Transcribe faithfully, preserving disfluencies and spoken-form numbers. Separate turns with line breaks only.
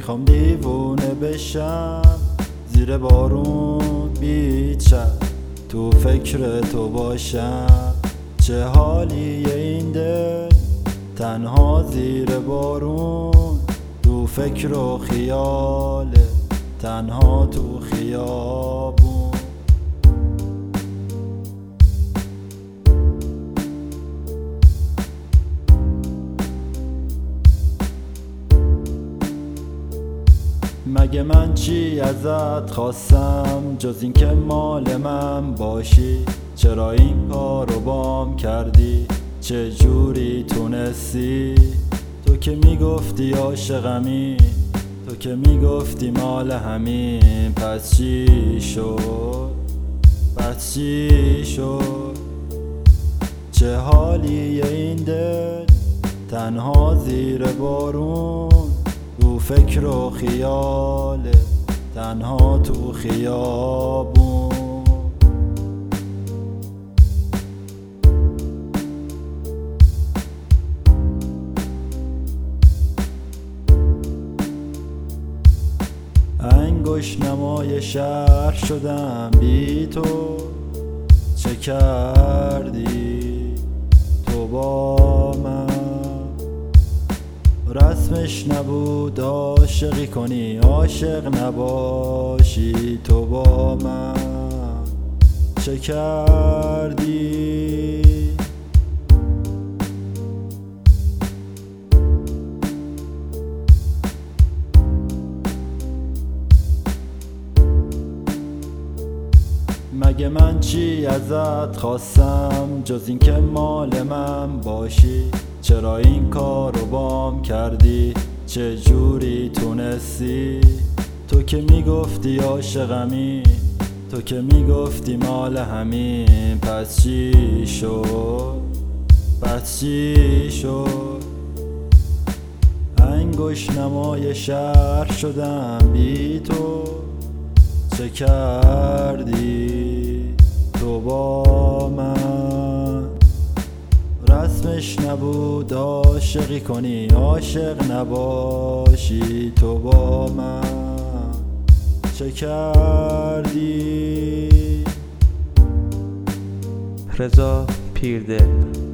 میخوام دیوونه بشم، زیر بارون بیچم تو فکر تو باشم. چه حالیه این دل تنها زیر بارون، تو فکر و خیاله تنها تو خیابون. مگه من چی ازت خواستم جز این که مال من باشی؟ چرا این کارو بام کردی؟ چه جوری تونستی؟ تو که میگفتی عاشقمی، تو که میگفتی مال همین، پس چی شد؟ پس چی شد؟ چه حالیه این دل تنها زیر بارون، تو فکر و خیاله تنها تو خیابون. انگشت نمای شهر شدم بی تو، چه کردی تو با من؟ رسمش نبود عاشقی کنی عاشق نباشی تو با من، چه کردی؟ مگه من چی ازت خواستم جز این که مال من باشی؟ چرا این کارو بام کردی؟ چه جوری تونستی؟ تو که میگفتی عاشقمی، تو که میگفتی مال همین، پس چی شد؟ پس چی شد؟ انگشت نمای شهر شدم بی تو، چه کردی تو با من؟ رسمش نبود عاشقی کنی عاشق نباشی تو با من، چه کردی؟
رضا پیردل.